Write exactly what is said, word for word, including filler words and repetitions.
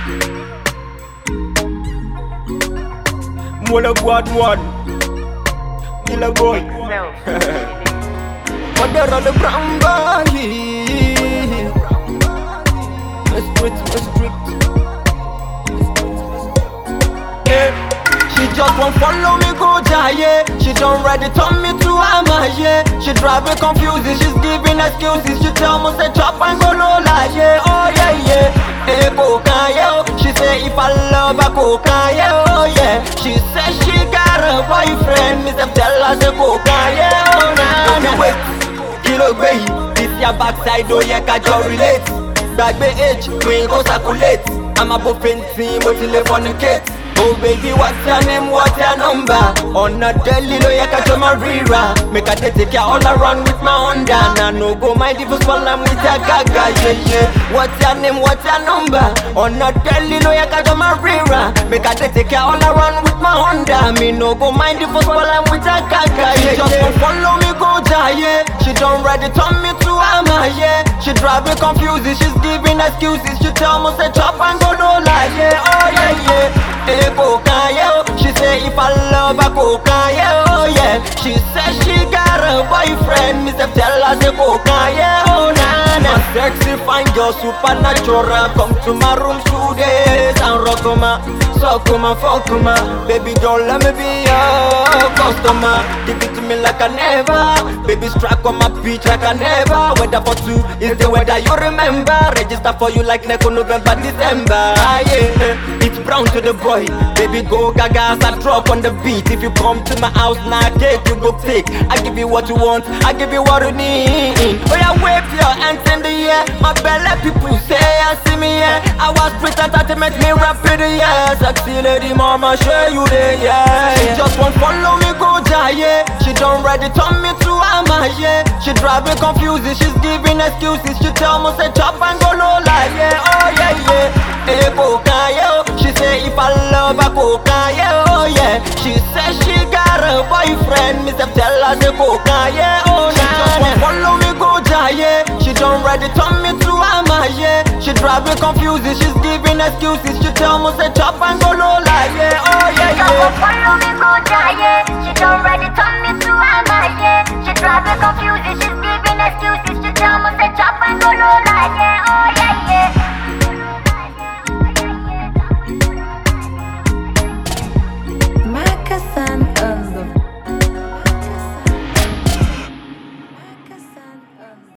Mola God one, Miller boy. But there are the brown boy. Let's strict, let's strict. Yeah. She just won't follow me, go jaye. She don't ready, turn me to amaye. She drive me confused, she's giving excuses. She tell me say chop and go no lie, yeah. Oh yeah, yeah. Hey, go yeah. She say if I love her, go yeah. Oh yeah. She say she got a boyfriend. Me say tell her say go yeah. Oh nah, nah. Wait, kilo baby, this your backside, oh yeah, can you relate? Back the age, we ain't go circulate. I'm a buffin team, but you live on the kids. Oh baby, what's your name, what's your number? On a daily, no, you catch my rira. Make a take care all around with my Honda. Nah, no go mind if you swallow with your gaga, yeah, yeah. What's your name, what's your number? On a daily, no, you catch my rira. Make a take care all around with my Honda. Me no go mind if you swallow with your gaga, yeah, yeah. She just won't follow me, go jaye. She don't ready, turn me to amaye. She drive me confused, she's giving excuses. She tell me say chop and go no lie, yeah. Oh yeah, yeah. Hey, go yeah. She say if I love her, go yeah. Oh yeah. She say she got a boyfriend. Me say tell her say go yeah. Oh nah nah. My sexy fine girl, supernatural. Come to my room today and rock ma, suck ma, fuck ma. Baby girl, let me be your customer. Give it to me like I never. Baby strike on my beach like I never. Weather for two is the weather you remember. Register for you like Neko November, December. Ah, yeah. It's brown to the boy. Baby go gaga as I drop on the beat. If you come to my house now, nah, cake you go take. I give you what you want, I give you what you need. Oh yeah, wave your hands in the air. My belly people say I see me here. I was street entertainment, me rap in the air. Sexy lady mama, show you the yeah. She just won't follow me, go jaye. She don't ready, turn me to amaye. She drive me confused, she's giving excuses. She tell me say chop and go no lie, yeah. Oh yeah, yeah. Hey, go yeah. She say if I love her, go yeah. Oh yeah. She say she got a boyfriend. Me say tell her say go yeah. Oh nah. She just won't follow me, go jaye. She don't ready, turn me to amaye. She drive me confused, she's giving excuses. She tell me say chop and go no lie, yeah. Oh yeah, yeah. She don't follow me, go jaye. She don't ready, turn me to amaye. She drive me confused, she's giving excuses. She tell me say chop and go no lie, yeah. Oh yeah.